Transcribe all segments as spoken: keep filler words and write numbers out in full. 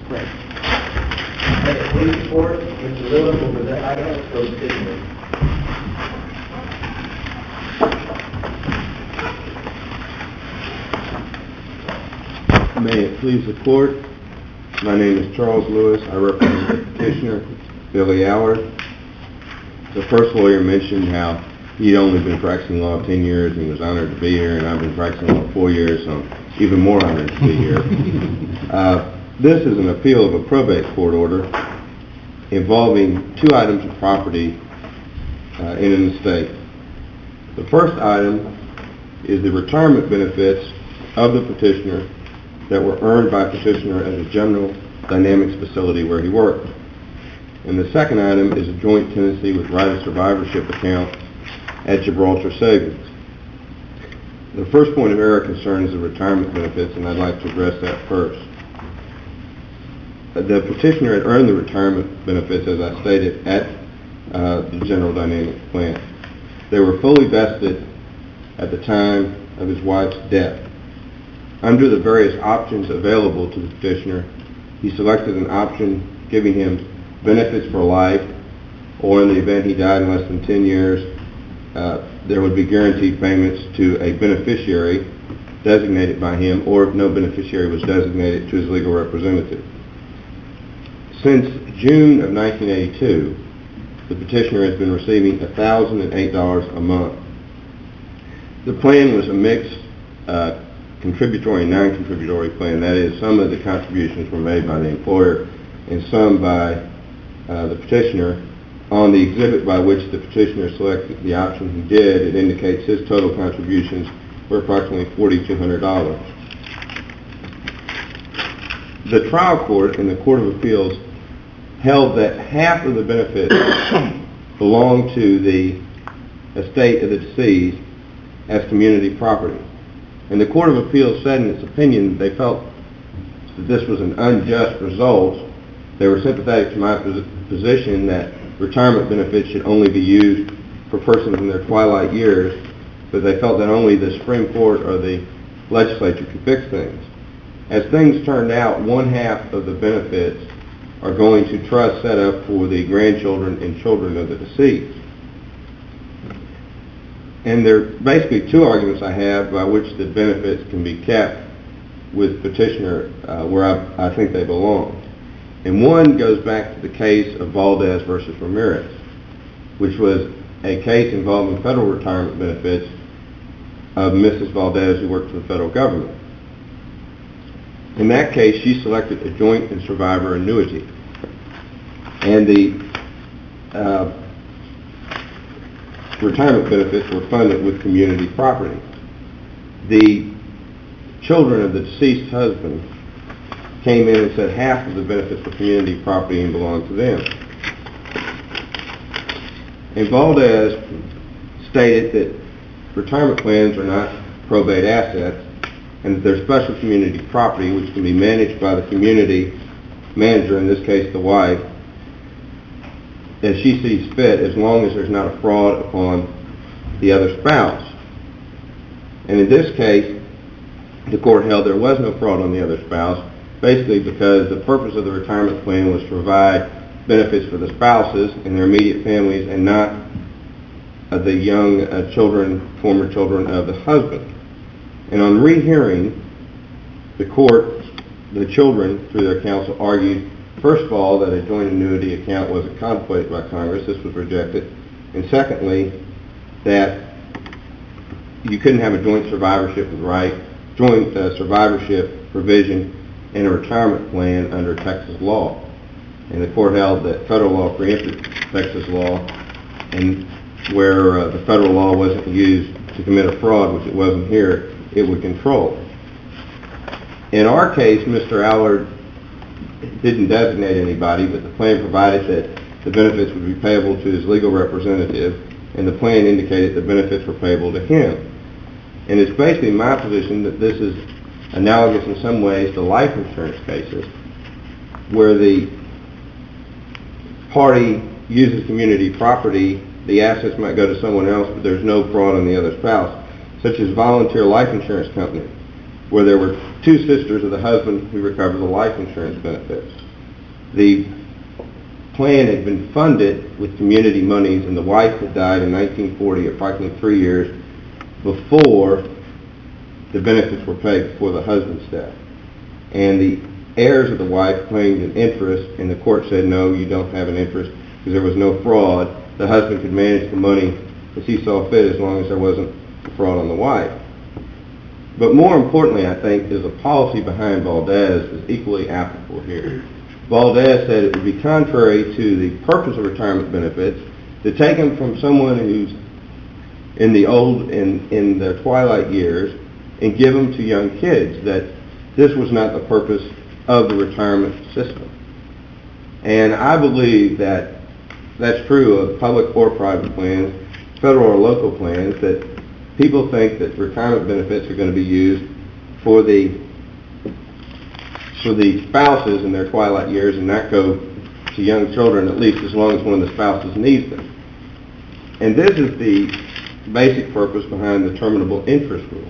Right. May it please the court, Mister Lewis will present items for petitioner. May it please the court, my name is Charles Lewis. I represent the petitioner, Billy Allard. The first lawyer mentioned how he'd only been practicing law ten years and was honored to be here, and I've been practicing law four years, so I'm even more honored to be here. Uh, this is an appeal of a probate court order involving two items of property uh, in an estate. The first item is the retirement benefits of the petitioner that were earned by petitioner at a General Dynamics facility where he worked. And the second item is a joint tenancy with right of survivorship account at Gibraltar Savings. The first point of error concerns the retirement benefits, and I'd like to address that first. The petitioner had earned the retirement benefits, as I stated, at uh, the General Dynamics plant. They were fully vested at the time of his wife's death. Under the various options available to the petitioner, he selected an option giving him benefits for life, or in the event he died in less than ten years, uh, there would be guaranteed payments to a beneficiary designated by him, or if no beneficiary was designated, to his legal representative. Since June of nineteen eighty-two, the petitioner has been receiving one thousand eight dollars a month. The plan was a mixed uh, contributory and non-contributory plan. That is, some of the contributions were made by the employer and some by uh, the petitioner. On the exhibit by which the petitioner selected the option he did, it indicates his total contributions were approximately four thousand two hundred dollars. The trial court and the Court of Appeals held that half of the benefits belonged to the estate of the deceased as community property. And the Court of Appeals said in its opinion that they felt that this was an unjust result. They were sympathetic to my position that retirement benefits should only be used for persons in their twilight years, but they felt that only the Supreme Court or the legislature could fix things. As things turned out, one half of the benefits are going to trust set up for the grandchildren and children of the deceased. And there are basically two arguments I have by which the benefits can be kept with petitioner uh, where I, I think they belong. And one goes back to the case of Valdez versus Ramirez, which was a case involving federal retirement benefits of Missus Valdez, who worked for the federal government. In that case, she selected a joint and survivor annuity. And the uh, retirement benefits were funded with community property. The children of the deceased husband came in and said half of the benefits were community property and belonged to them. And Valdez stated that retirement plans are not probate assets, and that they're special community property which can be managed by the community manager, in this case the wife, as she sees fit, as long as there's not a fraud upon the other spouse. And in this case, the court held there was no fraud on the other spouse, basically because the purpose of the retirement plan was to provide benefits for the spouses and their immediate families, and not uh, the young uh, children, former children of the husband. And on rehearing, the court, the children, through their counsel, argued, first of all, that a joint annuity account wasn't contemplated by Congress. This was rejected. And secondly, that you couldn't have a joint survivorship with right, joint uh, survivorship provision in a retirement plan under Texas law. And the court held that federal law preempted Texas law, and where uh, the federal law wasn't used to commit a fraud, which it wasn't here, it would control. In our case, Mister Allard didn't designate anybody, but the plan provided that the benefits would be payable to his legal representative, and the plan indicated the benefits were payable to him. And it's basically my position that this is analogous in some ways to life insurance cases, where the party uses community property, the assets might go to someone else, but there's no fraud on the other spouse, such as Volunteer Life Insurance Company. where there were two sisters of the husband who recovered the life insurance benefits. The plan had been funded with community monies, and the wife had died in nineteen forty, approximately three years before the benefits were paid, before the husband's death. And the heirs of the wife claimed an interest, and the court said, no, you don't have an interest because there was no fraud. The husband could manage the money as he saw fit as long as there wasn't a fraud on the wife. But more importantly, I think, is the policy behind Valdez is equally applicable here. Valdez said it would be contrary to the purpose of retirement benefits to take them from someone who's in the old, in, in their twilight years, and give them to young kids, that this was not the purpose of the retirement system. And I believe that that's true of public or private plans, federal or local plans, that people think that retirement benefits are going to be used for the for the spouses in their twilight years and not go to young children, at least as long as one of the spouses needs them. And this is the basic purpose behind the terminable interest rule,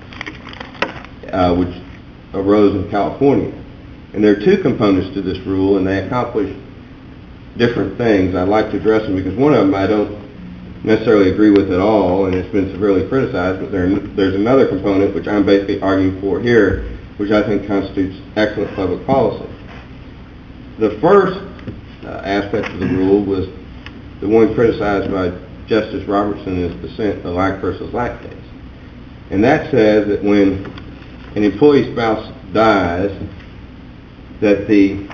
uh, which arose in California. And there are two components to this rule, and they accomplish different things. I'd like to address them because one of them I don't necessarily agree with at all, and it's been severely criticized, but there, there's another component which I'm basically arguing for here, which I think constitutes excellent public policy. The first uh, aspect of the rule was the one criticized by Justice Robertson in his dissent, the Lack versus Lack case. And that says that when an employee spouse dies, that the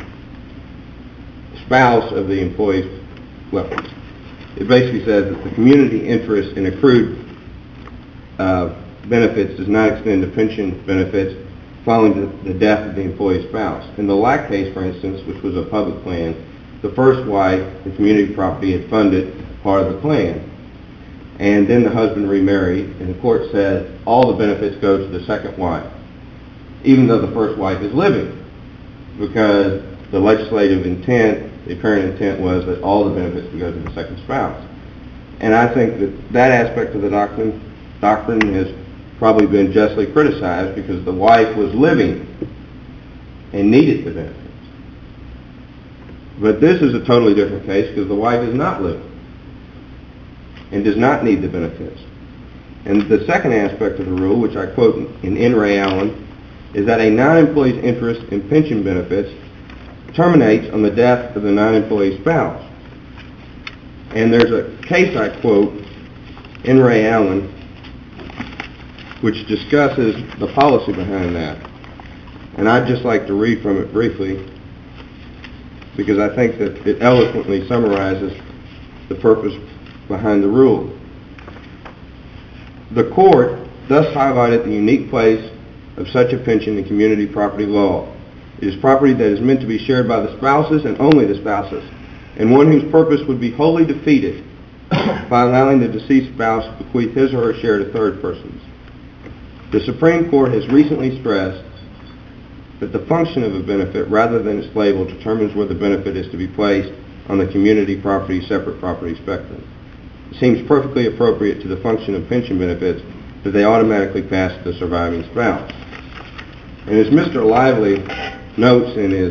spouse of the employee's, well, it basically says that the community interest in accrued uh, benefits does not extend to pension benefits following the, the death of the employee's spouse. In the Lack case, for instance, which was a public plan, the first wife, the community property, had funded part of the plan. And then the husband remarried, and the court said all the benefits go to the second wife, even though the first wife is living, because the legislative intent, the apparent intent was that all the benefits would go to the second spouse. And I think that that aspect of the doctrine, doctrine has probably been justly criticized because the wife was living and needed the benefits. But this is a totally different case because the wife is not living and does not need the benefits. And the second aspect of the rule, which I quote in N. Ray Allen, is that a non-employee's interest in pension benefits terminates on the death of the non-employee spouse. And there's a case I quote, N. Ray Allen, which discusses the policy behind that. And I'd just like to read from it briefly because I think that it eloquently summarizes the purpose behind the rule. The court thus highlighted the unique place of such a pension in community property law. It is property that is meant to be shared by the spouses and only the spouses, and one whose purpose would be wholly defeated by allowing the deceased spouse to bequeath his or her share to third persons. The Supreme Court has recently stressed that the function of a benefit, rather than its label, determines where the benefit is to be placed on the community property separate property spectrum. It seems perfectly appropriate to the function of pension benefits that they automatically pass to the surviving spouse. And as Mister Lively notes in his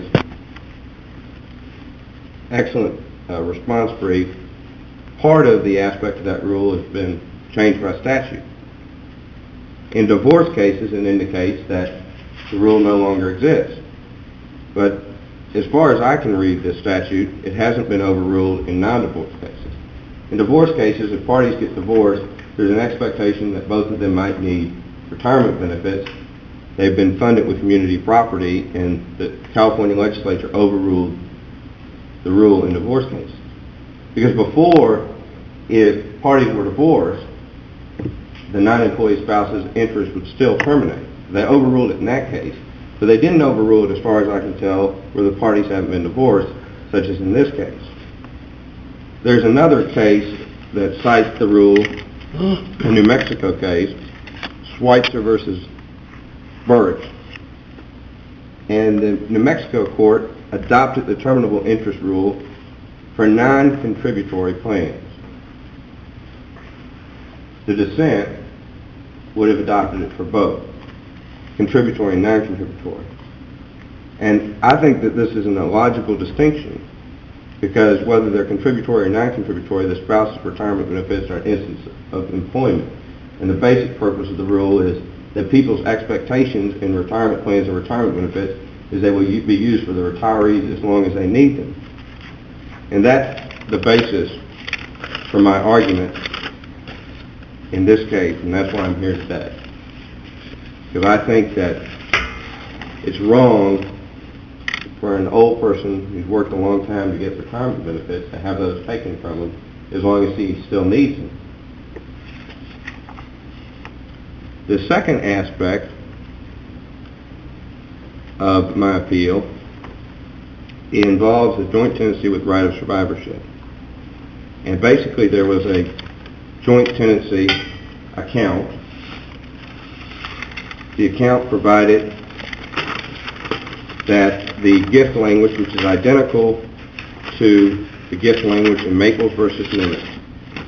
excellent uh, response brief, part of the aspect of that rule has been changed by statute. In divorce cases, it indicates that the rule no longer exists. But as far as I can read this statute, it hasn't been overruled in non-divorce cases. In divorce cases, if parties get divorced, there's an expectation that both of them might need retirement benefits. They've been funded with community property, and the California legislature overruled the rule in divorce cases. Because before, if parties were divorced, the non-employee spouse's interest would still terminate. They overruled it in that case, but they didn't overrule it, as far as I can tell, where the parties haven't been divorced, such as in this case. There's another case that cites the rule, a New Mexico case, Schweitzer versus Burrage. And the New Mexico court adopted the terminable interest rule for non-contributory plans. The dissent would have adopted it for both. contributory and non-contributory. And I think that this is an illogical distinction, because whether they're contributory or non-contributory, the spouse's retirement benefits are an instance of employment. And the basic purpose of the rule is that people's expectations in retirement plans and retirement benefits is they will be used for the retirees as long as they need them. And that's the basis for my argument in this case, and that's why I'm here today. Because I think that it's wrong for an old person who's worked a long time to get retirement benefits to have those taken from him as long as he still needs them. The second aspect of my appeal involves a joint tenancy with right of survivorship. And basically there was a joint tenancy account. The account provided that the gift language, which is identical to the gift language in Maples versus Nimitz.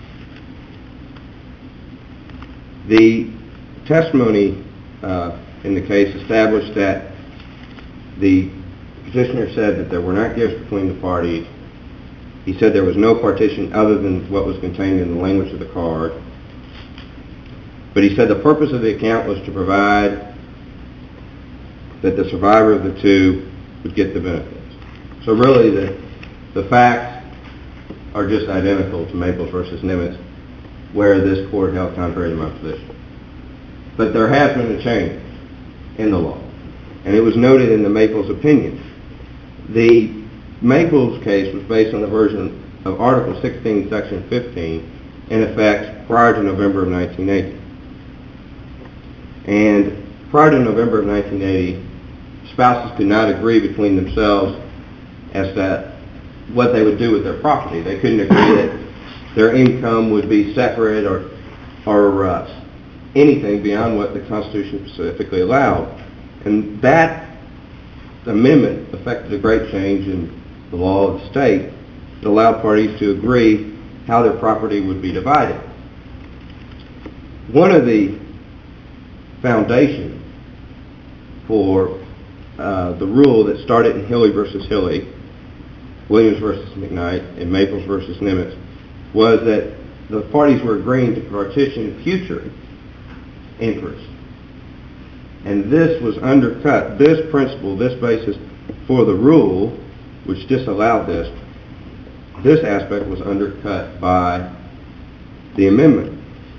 The testimony uh, in the case established that the petitioner said that there were not gifts between the parties. He said there was no partition other than what was contained in the language of the card. But he said the purpose of the account was to provide that the survivor of the two would get the benefits. So really the, the facts are just identical to Maples versus Nimitz, where this court held contrary to my position. But there has been a change in the law, and it was noted in the Maples opinion. The Maples case was based on the version of Article sixteen, Section fifteen, in effect prior to November of nineteen eighty. And prior to November of nineteen eighty, spouses could not agree between themselves as to what they would do with their property. They couldn't agree that their income would be separate or, or uh, anything beyond what the Constitution specifically allowed. And that amendment affected a great change in the law of the state that allowed parties to agree how their property would be divided. One of the foundations for uh, the rule that started in Hilly versus Hilly, Williams versus McKnight, and Maples versus Nimitz was that the parties were agreeing to partition future interest. And this was undercut, this principle, this basis for the rule, which disallowed this, this aspect was undercut by the amendment.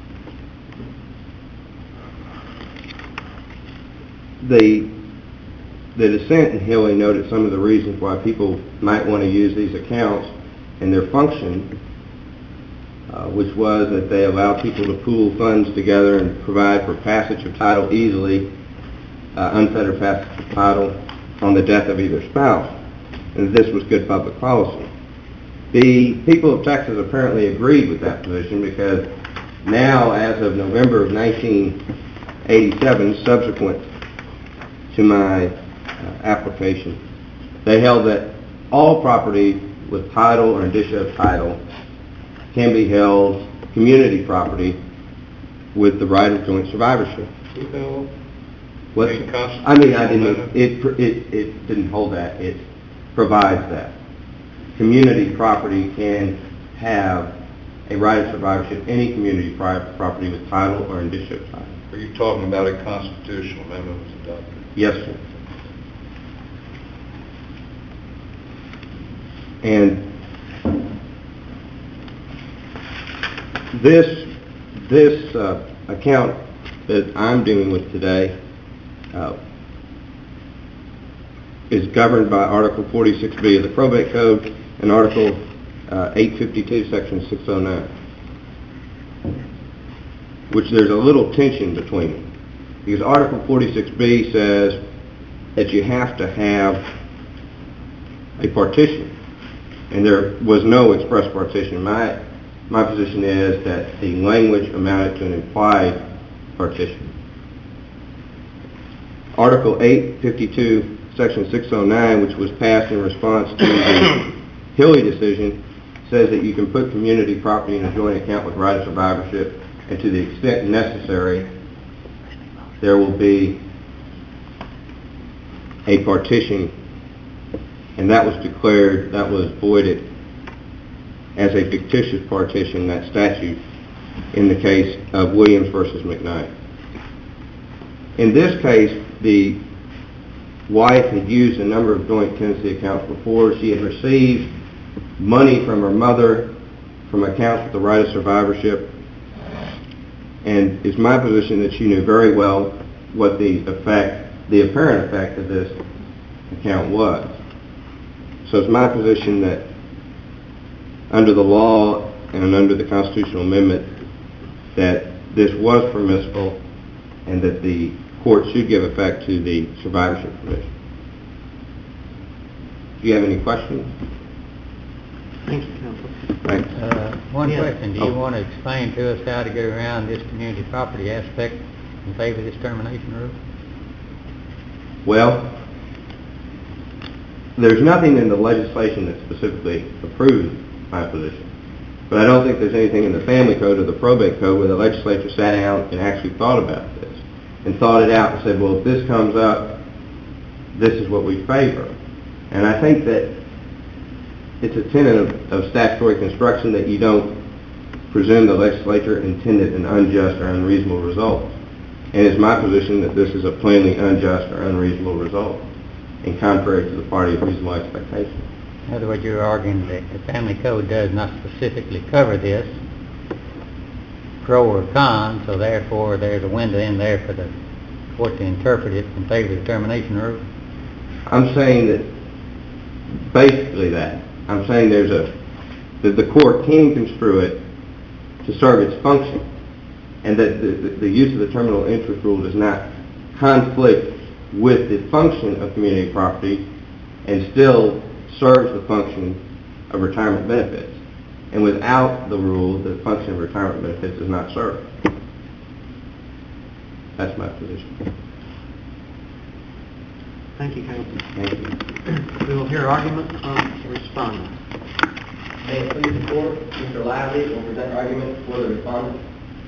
The, the dissent in Hilly noted some of the reasons why people might want to use these accounts and their function, uh, which was that they allow people to pool funds together and provide for passage of title easily, uh, unfettered passage of title on the death of either spouse. And this was good public policy. The people of Texas apparently agreed with that position, because now, as of November of nineteen eighty-seven, subsequent to my uh, application, they held that all property with title or indicia of title can be held community property with the right of joint survivorship. What? I mean, I didn't. It, it it didn't hold that. It provides that community property can have a right of survivorship. Any community property with title or indicia of title. Are you talking about a constitutional amendment was adopted? Yes, sir. And this this uh, account that I'm dealing with today uh, is governed by Article forty-six B of the Probate Code and Article uh, eight fifty-two, Section six oh nine, which there's a little tension between them. Because Article forty-six B says that you have to have a partition, and there was no express partition. My my position is that the language amounted to an implied partition. Article eight fifty-two, Section six oh nine, which was passed in response to the Hilly decision, says that you can put community property in a joint account with right of survivorship, and to the extent necessary, there will be a partition, and that was declared, that was voided as a fictitious partition, that statute, in the case of Williams versus McKnight. In this case, the wife had used a number of joint tenancy accounts before. She had received money from her mother from accounts with the right of survivorship, and it's my position that she knew very well what the effect, the apparent effect of this account was. So it's my position that under the law and under the constitutional amendment that this was permissible and that the court should give effect to the survivorship provision. Do you have any questions? Thank you, counsel. Thanks. Uh, one Yeah. question. Do you Oh. want to explain to us how to get around this community property aspect in favor of this termination rule? Well, there's nothing in the legislation that specifically approves my position. But I don't think there's anything in the family code or the probate code where the legislature sat down and actually thought about this and thought it out and said, well, if this comes up, this is what we favor. And I think that it's a tenet of, of statutory construction that you don't presume the legislature intended an unjust or unreasonable result. And it's my position that this is a plainly unjust or unreasonable result and contrary to the party's reasonable expectation. In other words, you're arguing that the family code does not specifically cover this, pro or con, so therefore there's a window in there for the court to interpret it in favor of the termination rule? I'm saying that basically that. I'm saying there's a, that the court can construe it to serve its function, and that the, the, the use of the terminal interest rule does not conflict with the function of community property and still serves the function of retirement benefits. And without the rule, the function of retirement benefits is not served. That's my position. Thank you, counsel. Thank you. We will hear argument from the respondent. May it please the court, Mister Lively will present argument for the respondent.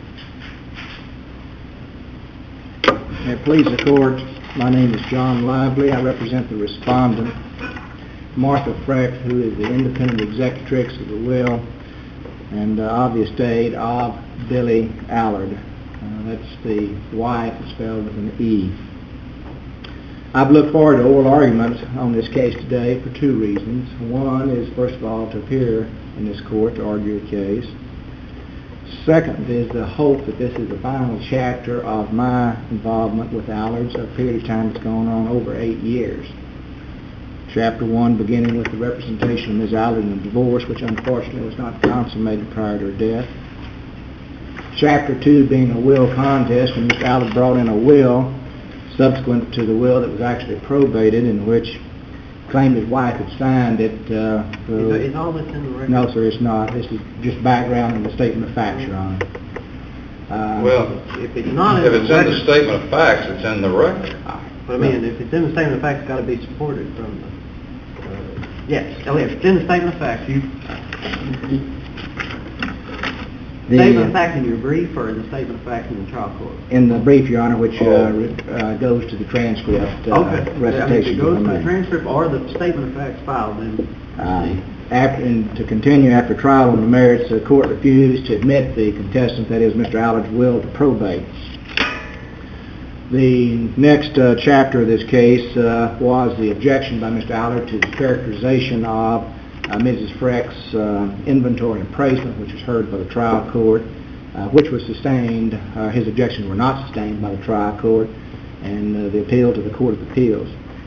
May it please the court, my name is John Lively. I represent the respondent, Martha Freck, who is the independent executrix of the will and uh, of the estate of Billy Allard. Uh, that's the wife, it's spelled with an E. I've looked forward to oral arguments on this case today for two reasons. One is, first of all, to appear in this court to argue a case. Second is the hope that this is the final chapter of my involvement with Allards, a period of time that's gone on over eight years. Chapter one beginning with the representation of Miz Allard in a divorce, which unfortunately was not consummated prior to her death. Chapter two being a will contest, when Mister Allard brought in a will subsequent to the will that was actually probated, in which claimed his wife had signed it. Uh, for, Is, is all this in the record? no, sir, it's not. This is just background in the statement of facts, Your Honor. Uh, Well, If it's not in if the it's in the record, statement of facts, it's in the record. but I mean, if it's in the statement of facts, it's got to be supported from the, uh, yes, oh, if it's in the statement of facts, you, the, statement of facts in your brief or in the statement of facts in the trial court? in the brief, Your Honor, which uh, Oh. re- uh, goes to the transcript uh, Okay. I mean, if recitation. it goes of to the the matter. transcript or the statement of facts filed, then Uh, after, and to continue after trial on the merits, the court refused to admit the contestant, that is Mister Allard's will, to probate. The next uh, chapter of this case uh, was the objection by Mister Allard to the characterization of uh, Missus Freck's uh, inventory appraisement, which was heard by the trial court, uh, which was sustained. Uh, his objections were not sustained by the trial court, and uh, the appeal to the Court of Appeals.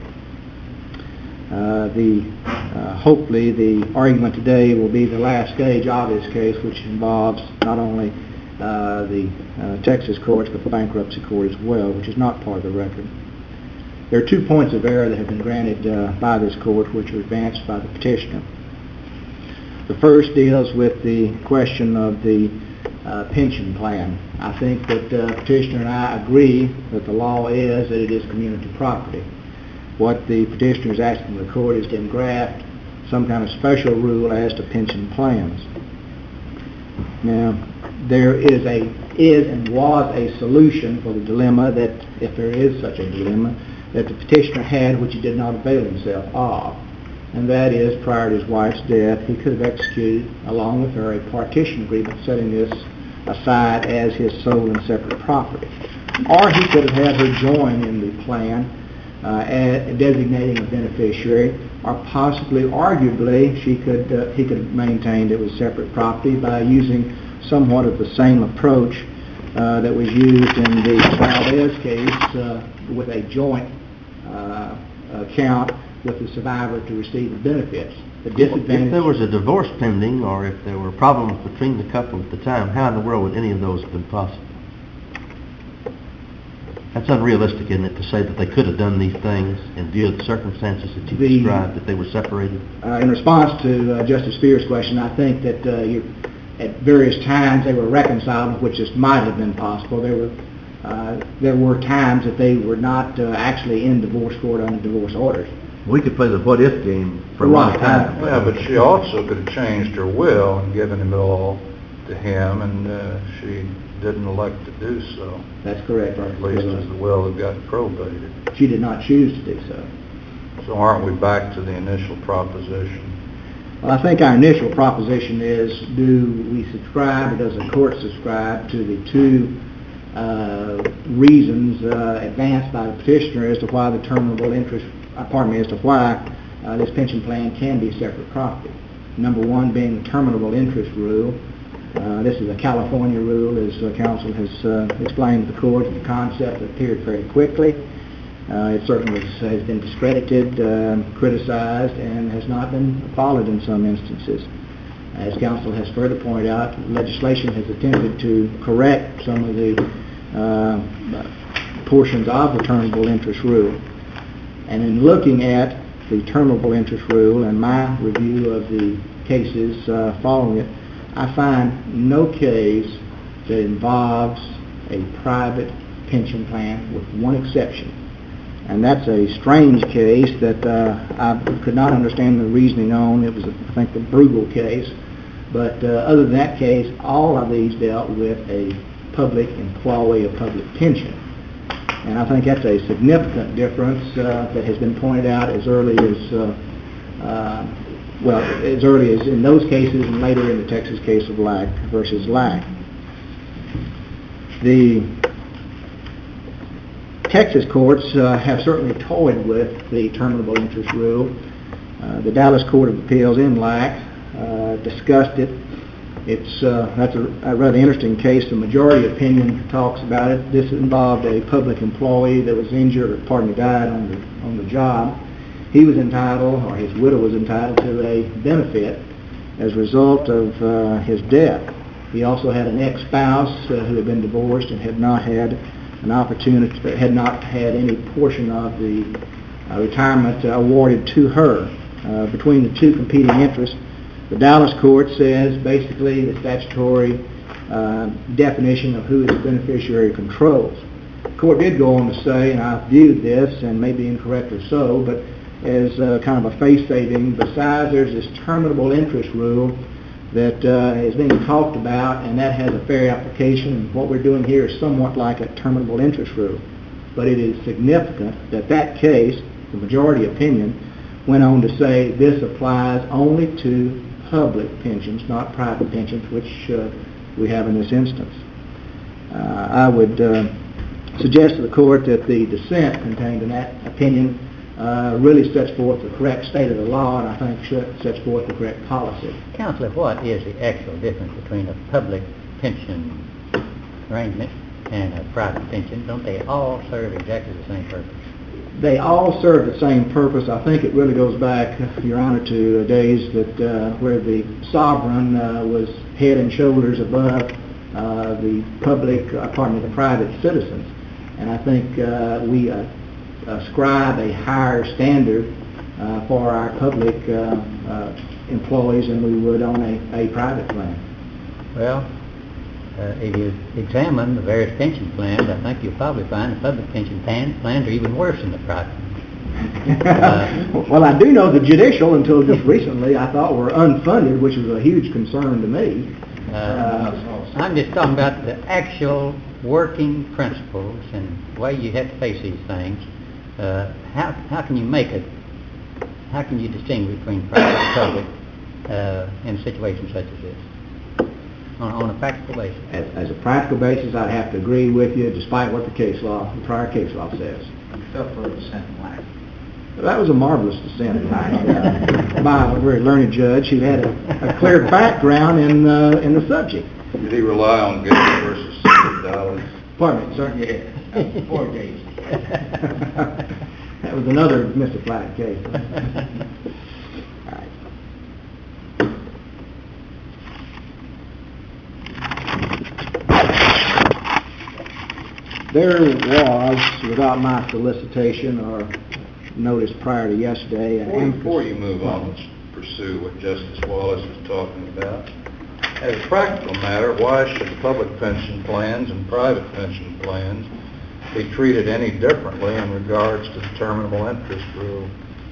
Uh, the uh, hopefully the argument today will be the last stage of this case, which involves not only uh, the uh, Texas courts but the bankruptcy court as well, which is not part of the record. There are two points of error that have been granted uh, by this court, which are advanced by the petitioner. The first deals with the question of the uh, pension plan. I think that uh, petitioner and I agree that the law is that it is community property. What the petitioner is asking the court is to engraft some kind of special rule as to pension plans. Now, there is a is and was a solution for the dilemma that, if there is such a dilemma, that the petitioner had, which he did not avail himself of. And that is, prior to his wife's death, he could have executed, along with her, a partition agreement setting this aside as his sole and separate property. Or he could have had her join in the plan, uh, at designating a beneficiary, or possibly, arguably, she could uh, he could have maintained it was separate property by using somewhat of the same approach uh, that was used in the Valdez case uh, with a joint uh, account with the survivor to receive the benefits. The disadvantage... If there was a divorce pending, or if there were problems between the couple at the time, how in the world would any of those have been possible? That's unrealistic, isn't it, to say that they could have done these things in view of the circumstances that you The- described, that they were separated? Uh, in response to uh, Justice Spears' question, I think that uh, you, at various times they were reconciled, which just might have been possible. There were uh, there were times that they were not uh, actually in divorce court under divorce orders. We could play the what-if game for a long Right. time. Yeah, but she also could have changed her will and given it all to him, and uh, she didn't elect to do so. That's correct. At least as the will had got probated. She did not choose to do so. So aren't we back to the initial proposition? Well, I think our initial proposition is, do we subscribe, or does the court subscribe to the two uh, reasons uh, advanced by the petitioner as to why the terminable interest, uh, pardon me, as to why uh, this pension plan can be separate property? Number one being the terminable interest rule. Uh, this is a California rule, as uh, counsel has uh, explained to the court. The concept appeared very quickly. Uh, it certainly was, has been discredited, uh, criticized, and has not been followed in some instances. As counsel has further pointed out, legislation has attempted to correct some of the uh, portions of the terminable interest rule. And in looking at the terminable interest rule and my review of the cases uh, following it, I find no case that involves a private pension plan, with one exception. And that's a strange case that uh, I could not understand the reasoning on. It was, I think, the Bruegel case. But uh, other than that case, all of these dealt with a public employee, a public pension. And I think that's a significant difference uh, that has been pointed out as early as, uh, uh, well, as early as in those cases and later in the Texas case of Lack versus Lack. The Texas courts uh, have certainly toyed with the terminable interest rule. Uh, the Dallas Court of Appeals in Lack uh, discussed it. It's uh, that's a, a rather interesting case. The majority opinion talks about it. This involved a public employee that was injured, or pardon me, died on the on the job. He was entitled, or his widow was entitled, to a benefit as a result of uh, his death. He also had an ex-spouse uh, who had been divorced and had not had an opportunity, had not had any portion of the uh, retirement uh, awarded to her. Uh, between the two competing interests, the Dallas court says basically the statutory uh, definition of who is the beneficiary controls. The court did go on to say, and I viewed this, and maybe incorrectly so, but as uh, kind of a face-saving, besides there's this terminable interest rule that uh, is being talked about, and that has a fair application, and what we're doing here is somewhat like a terminable interest rule. But it is significant that that case, the majority opinion, went on to say this applies only to public pensions, not private pensions, which uh, we have in this instance. Uh, I would uh, suggest to the court that the dissent contained in that opinion uh, really sets forth the correct state of the law, and I think should, sets forth the correct policy. Counselor, what is the actual difference between a public pension arrangement and a private pension? Don't they all serve exactly the same purpose? They all serve the same purpose. I think it really goes back, Your Honor, to days that uh, where the sovereign uh, was head and shoulders above uh, the public, uh, pardon me, the private citizens. And I think uh, we uh, ascribe a higher standard uh, for our public uh, uh, employees than we would on a, a private plan. Well, Uh, if you examine the various pension plans, I think you'll probably find the public pension plan, plans are even worse than the private. Uh, well, I do know the judicial, until just recently, I thought were unfunded, which was a huge concern to me. Uh, Uh, I'm just talking about the actual working principles and the way you have to face these things. uh, how, how can you make it, how can you distinguish between private and public uh, in situations such as this, on, on a practical basis? As, as a practical basis, I'd have to agree with you, despite what the case law, the prior case law says. Except for the dissent line. That was a marvelous dissent uh, by a very learned judge who had a, a clear background in uh, in the subject. Did he rely on Gates versus Dallas? Pardon me, sir? Yeah, that's before Gates. That was another misapplied case. All right. There was, without my solicitation or notice prior to yesterday, an Before, emphasis- before you move on, let's pursue what Justice Wallace is talking about. As a practical matter, why should public pension plans and private pension plans be treated any differently in regards to the terminable interest rule?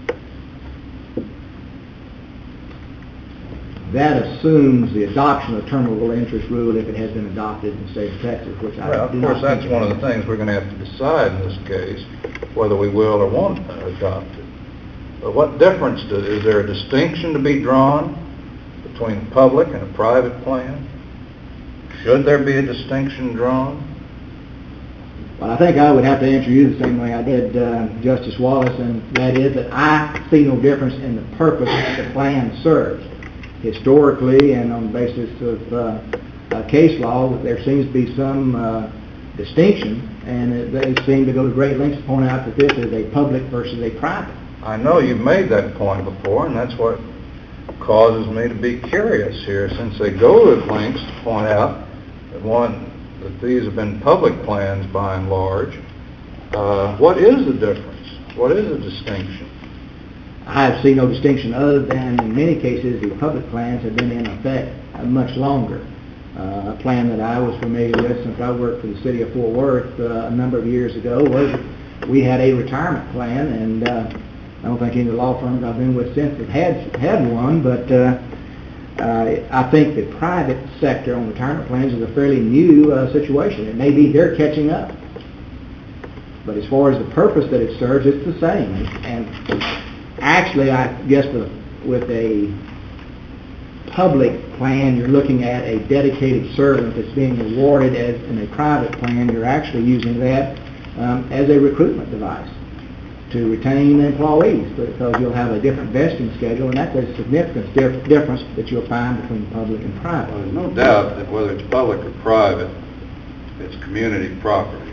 That assumes the adoption of terminable interest rule if it has been adopted in the state of Texas, which I Well, do of not course, that's think it one of has. the things we're going to have to decide in this case, whether we will or won't adopt it. But what difference does, is there a distinction to be drawn between a public and a private plan? Should there be a distinction drawn? Well, I think I would have to answer you the same way I did uh, Justice Wallace, and that is that I see no difference in the purpose that the plan serves. Historically, and on the basis of uh, uh, case law, there seems to be some uh, distinction, and they seem to go to great lengths to point out that this is a public versus a private. I know you've made that point before, and that's what causes me to be curious here, since they go to lengths to point out that one, that these have been public plans by and large. Uh, what is the difference? What is the distinction? I see no distinction other than in many cases the public plans have been in effect uh, much longer. Uh, a plan that I was familiar with since I worked for the city of Fort Worth uh, a number of years ago was we had a retirement plan, and uh, I don't think any of the law firms I've been with since have had, had one, but uh, uh, I think the private sector on retirement plans is a fairly new uh, situation. It may be they're catching up. But as far as the purpose that it serves, it's the same. And actually, I guess with, with a public plan, you're looking at a dedicated servant that's being awarded, as in a private plan, you're actually using that um, as a recruitment device to retain employees, because you'll have a different vesting schedule, and that's a significant dif- difference that you'll find between public and private. Well, there's no doubt that whether it's public or private, it's community property.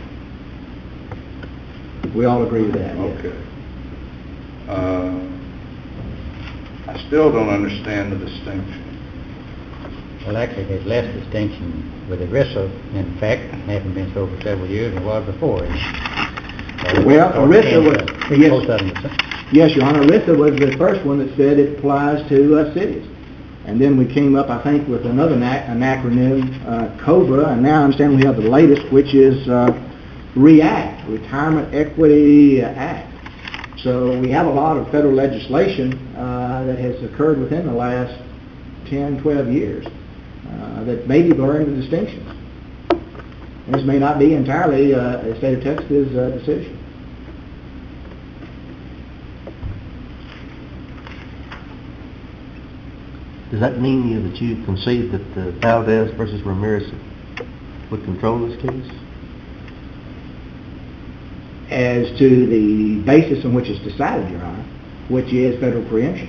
We all agree with that. yes. Okay. Uh, I still don't understand the distinction. Well, actually, there's less distinction with ERISA, in fact, and hasn't been so for several years than it was before. Uh, Well, or ERISA ten, was- uh, yes. both of them the same. Yes, Your Honor, ERISA was the first one that said it applies to uh, cities. And then we came up, I think, with another na- an acronym, uh, COBRA, and now I understand we have the latest, which is uh, REACT, Retirement Equity Act. So we have a lot of federal legislation uh, that has occurred within the last ten, twelve years uh, that may be blurring the distinctions. And this may not be entirely uh, a state of Texas uh, decision. Does that mean you that you concede that the Valdez versus Ramirez would control this case? As to the basis on which it's decided, Your Honor, which is federal preemption.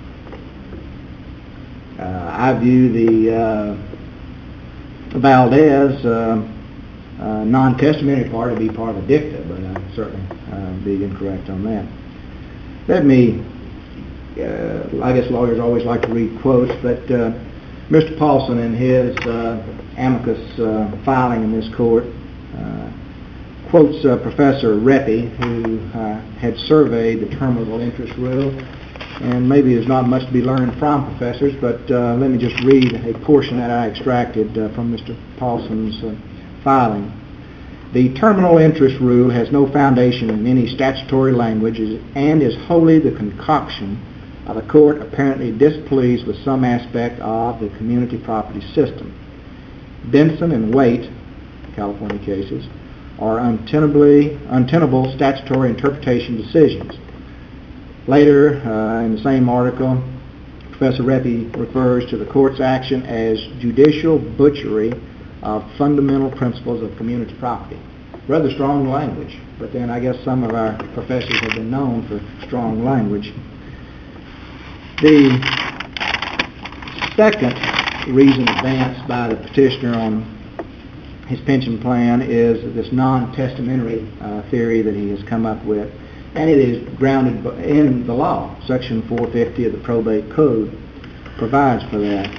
Uh, I view the uh, Valdez uh, uh, non-testamentary part to be part of the dicta, but I certainly uh, be incorrect on that. Let me, uh, I guess lawyers always like to read quotes, but uh, Mister Paulson in his uh, amicus uh, filing in this court uh, quotes uh, Professor Reppy, who uh, had surveyed the terminable interest rule, and maybe there's not much to be learned from professors, but uh, let me just read a portion that I extracted uh, from Mister Paulson's uh, filing. The terminal interest rule has no foundation in any statutory language and is wholly the concoction of a court apparently displeased with some aspect of the community property system. Benson and Waite, California cases, are untenably, untenable statutory interpretation decisions. Later, uh, in the same article, Professor Reppy refers to the court's action as judicial butchery of fundamental principles of community property. Rather strong language, but then I guess some of our professors have been known for strong language. The second reason advanced by the petitioner on his pension plan is this non-testamentary uh, theory that he has come up with, and it is grounded in the law. Section four fifty of the Probate Code provides for that.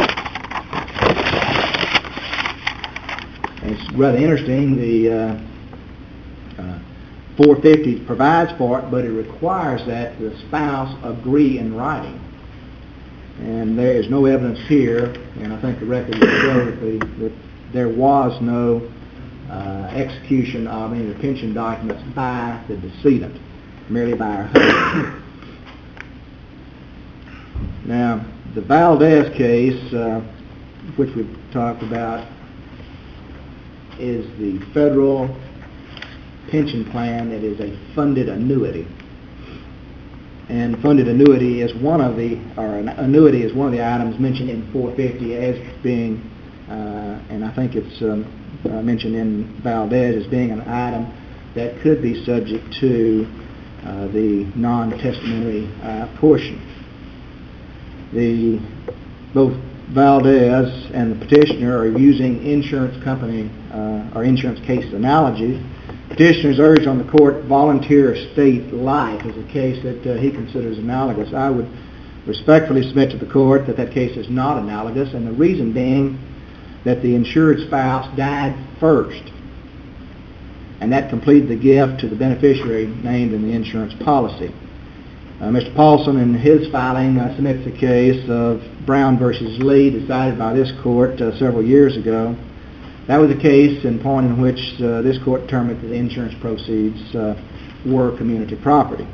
It's rather interesting. The uh, uh, four fifty provides for it, but it requires that the spouse agree in writing. And there is no evidence here, and I think the record will show that, the, that there was no uh, execution of any of the pension documents by the decedent, merely by her husband. Now, the Valdez case, uh, which we talked about, is the federal pension plan that is a funded annuity. And funded annuity is one of the, or an annuity is one of the items mentioned in four fifty as being, uh, and I think it's um, uh, mentioned in Valdez as being an item that could be subject to uh, the non-testamentary uh, portion. The both Valdez and the petitioner are using insurance company uh, or insurance case analogies. Petitioners urge on the court volunteer estate life as a case that uh, he considers analogous. I would respectfully submit to the court that that case is not analogous, and the reason being that the insured spouse died first, and that completed the gift to the beneficiary named in the insurance policy. Uh, Mister Paulson, in his filing, uh, submits the case of Brown versus Lee, decided by this court uh, several years ago. That was a case and point in which uh, this court determined that the insurance proceeds uh, were community property.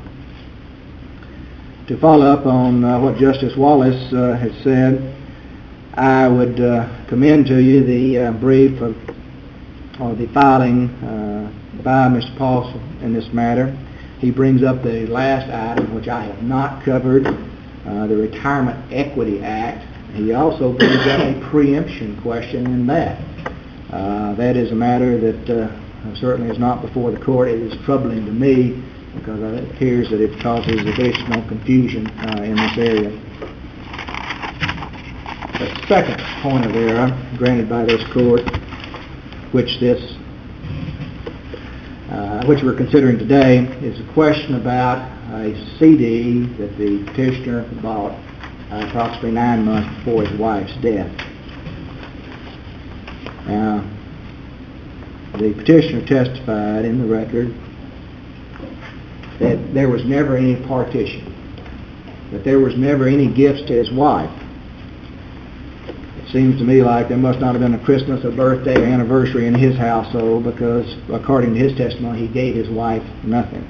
To follow up on uh, what Justice Wallace uh, has said, I would uh, commend to you the uh, brief of, or the filing uh, by Mister Paulson in this matter. He brings up the last item, which I have not covered, uh, the Retirement Equity Act. He also brings up a preemption question in that. Uh, that is a matter that uh, certainly is not before the court. It is troubling to me because it appears that it causes additional confusion uh, in this area. The second point of error granted by this court, which this, uh, which we're considering today, is a question about a C D that the petitioner bought uh, approximately nine months before his wife's death. Now, the petitioner testified in the record that there was never any partition, that there was never any gifts to his wife. It seems to me like there must not have been a Christmas, a birthday, or anniversary in his household because, according to his testimony, he gave his wife nothing.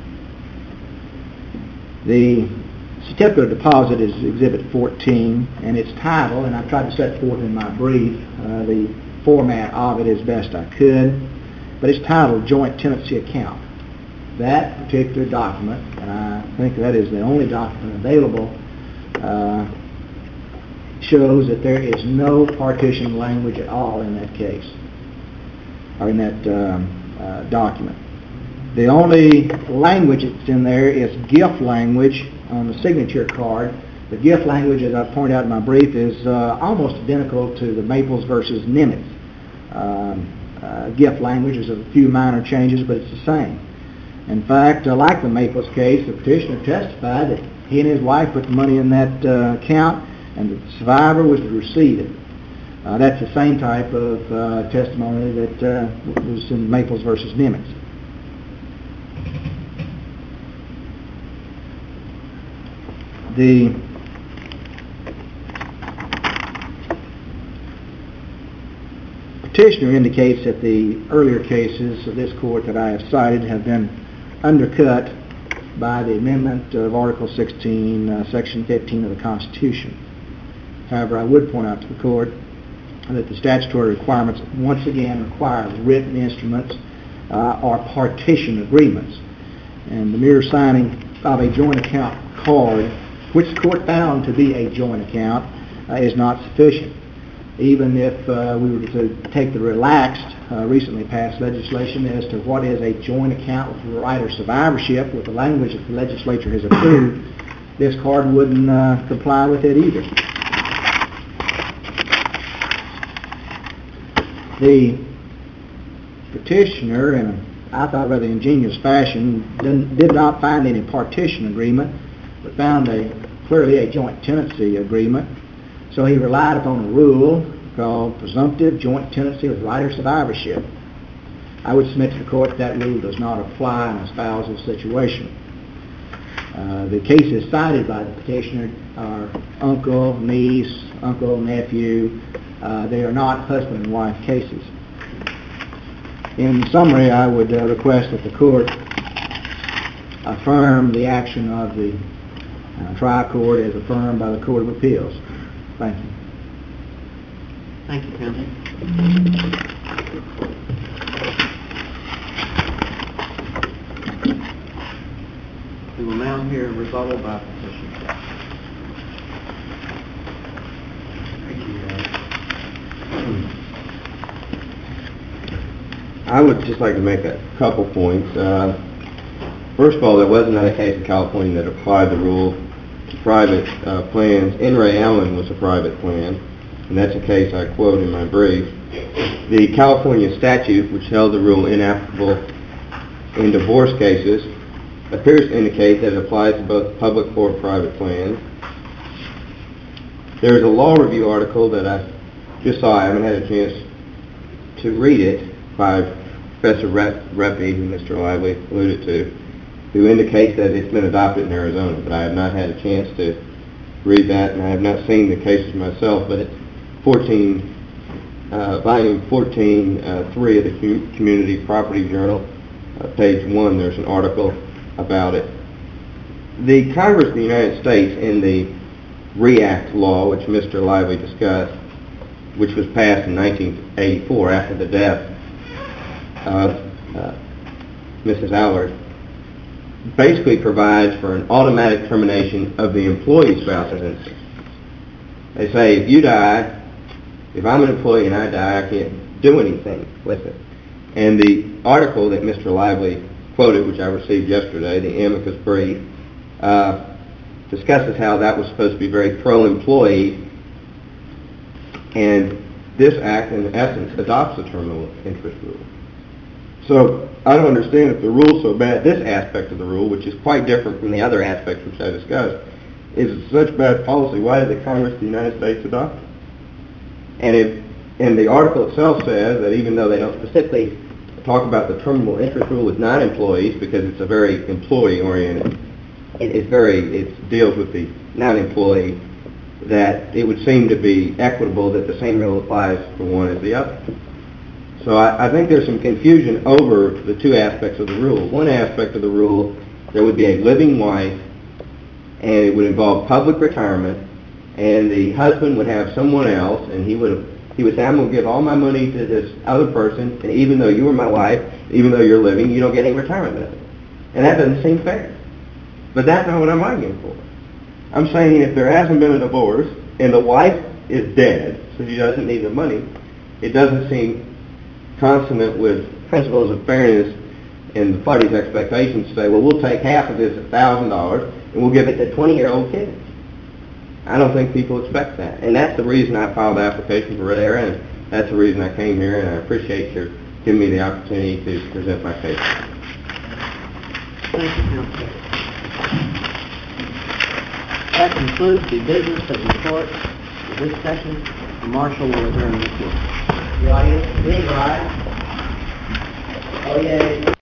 The certificate of deposit is Exhibit fourteen, and its title, and I tried to set forth in my brief uh, the format of it as best I could, but it's titled Joint Tenancy Account. That particular document, and I think that is the only document available, uh, shows that there is no partition language at all in that case, or in that um, uh, document. The only language that's in there is gift language on the signature card. The gift language, as I point out in my brief, is uh, almost identical to the Maples versus Nimitz um, uh, gift language. There's a few minor changes, but it's the same. In fact, uh, like the Maples case, the petitioner testified that he and his wife put the money in that uh, account, and the survivor was to receive it. Uh, that's the same type of uh, testimony that uh, was in Maples versus Nimitz. The petitioner indicates that the earlier cases of this court that I have cited have been undercut by the amendment of Article sixteen, uh, Section fifteen of the Constitution. However, I would point out to the court that the statutory requirements once again require written instruments uh, are partition agreements. And the mere signing of a joint account card, which the court found to be a joint account, uh, is not sufficient. Even if uh, we were to take the relaxed, uh, recently passed legislation as to what is a joint account with right of survivorship with the language that the legislature has approved, this card wouldn't uh, comply with it either. The petitioner, in I thought rather ingenious fashion, didn't, did not find any partition agreement, but found a clearly a joint tenancy agreement. So he relied upon a rule called presumptive joint tenancy with right of survivorship. I would submit to the court that, that rule does not apply in a spousal situation. Uh, the cases cited by the petitioner are uncle, niece, uncle, nephew. Uh, they are not husband and wife cases. In summary, I would uh, request that the court affirm the action of the uh, trial court as affirmed by the Court of Appeals. Thank you. Thank you, counsel. We will now hear a rebuttal by petitioner. Thank you, I would just like to make a couple points. Uh, first of all, there was not a case in California that applied the rule to private uh, plans. In Ray Allen was a private plan, and that's a case I quote in my brief. The California statute, which held the rule inapplicable in divorce cases, appears to indicate that it applies to both public or private plans. There's a law review article that I just saw. I haven't had a chance to read it, by Professor Reppy, who Mister Lively alluded to, who indicates that it's been adopted in Arizona, but I have not had a chance to read that, and I have not seen the cases myself. But it's fourteen, uh, volume fourteen, uh, three of the Community Property Journal, uh, page one, there's an article about it. The Congress of the United States, in the REACT law, which Mister Lively discussed, which was passed in nineteen eighty-four after the death of uh, Missus Allard, basically provides for an automatic termination of the employee spouse's interest. They say, if you die, if I'm an employee and I die, I can't do anything with it. And the article that Mister Lively quoted, which I received yesterday, the amicus brief, uh, discusses how that was supposed to be very pro-employee, and this act, in essence, adopts the terminal interest rule. So I don't understand if the rule's so bad. This aspect of the rule, which is quite different from the other aspects which I discussed, is such bad policy. Why did the Congress of the United States adopt it? And if, and the article itself says that even though they don't specifically talk about the terminal interest rule with non-employees, because it's a very employee-oriented, it, it's very, it deals with the non-employee, that it would seem to be equitable that the same rule applies for one as the other. So I, I think there's some confusion over the two aspects of the rule. One aspect of the rule, there would be a living wife, and it would involve public retirement, and the husband would have someone else, and he would he would say, I'm going to give all my money to this other person, and even though you were my wife, even though you're living, you don't get any retirement benefit. And that doesn't seem fair. But that's not what I'm arguing for. I'm saying if there hasn't been a divorce, and the wife is dead, so she doesn't need the money, it doesn't seem consonant with principles of fairness and the party's expectations to say, well, we'll take half of this, one thousand dollars, and we'll give it to twenty-year-old kids. I don't think people expect that. And that's the reason I filed the application for Red Era, and that's the reason I came here, and I appreciate your giving me the opportunity to present my case. Thank you, counsel. That concludes the business of the court for this session. The marshal will adjourn the court. The audience, please rise. Oh, yeah.